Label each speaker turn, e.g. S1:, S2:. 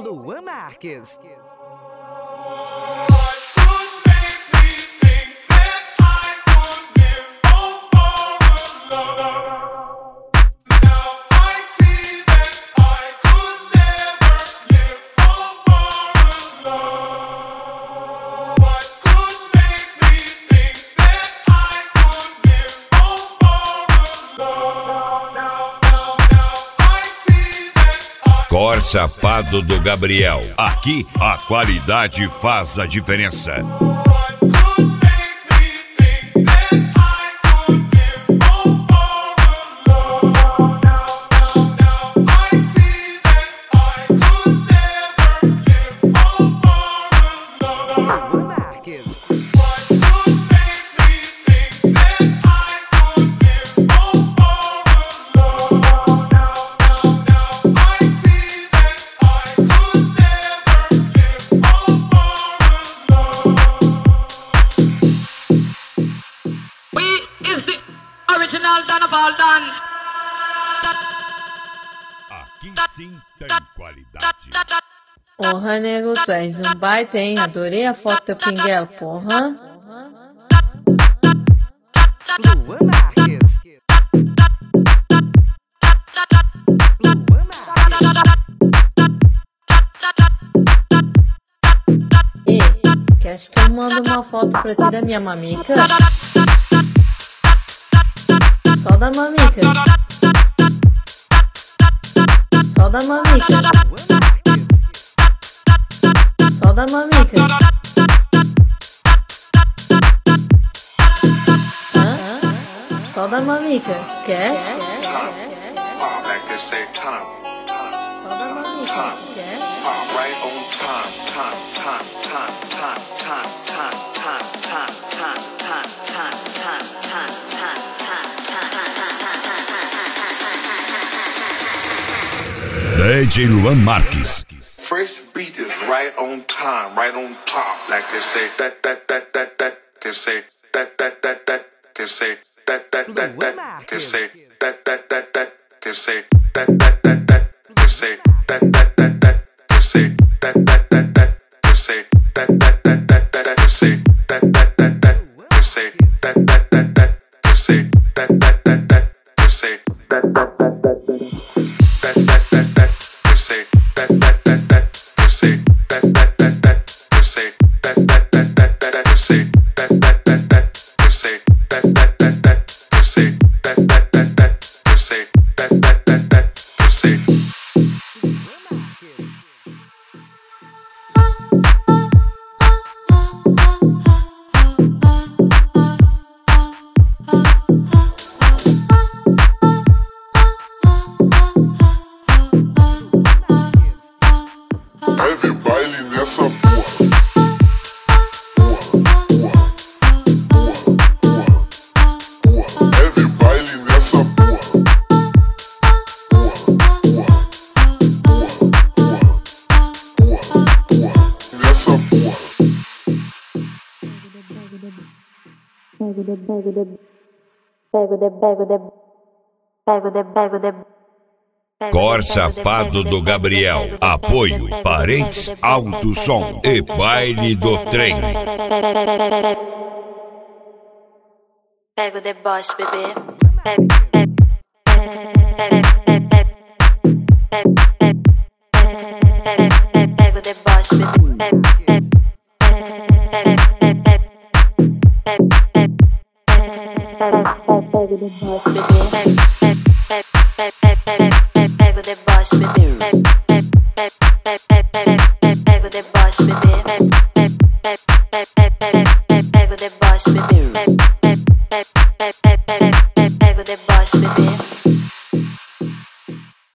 S1: Luan Marques.
S2: Cor Chapado do Gabriel. Aqui a qualidade faz a diferença. Aqui sim tem qualidade.
S3: Porra, nego, tu és um baita, hein? Adorei a foto do Pinguelo, porra.
S1: Luan Marques. Luan Marques.
S3: Ei, queres que eu mando uma foto pra ti da minha mamica? Só da mamica. Só da mamica. Só da mamica. Hã? Só da mamica. Quer? Só da mamica. Quer?
S2: DJ Luan Marques.
S4: First beat is right on time, right on top. Like they say that, can say that, can say that, can say that, can say that, can say that, can say that, can say that, can say that, can say Teve baile nessa porra. Teve baile nessa porra. Nessa porra.
S2: Cor Chapado do Gabriel. Apoio Parentes Alto Som e Baile do Trem.
S5: Pega o deboche, bebê. Pega o deboche, bebê. Pega o deboche, bebê.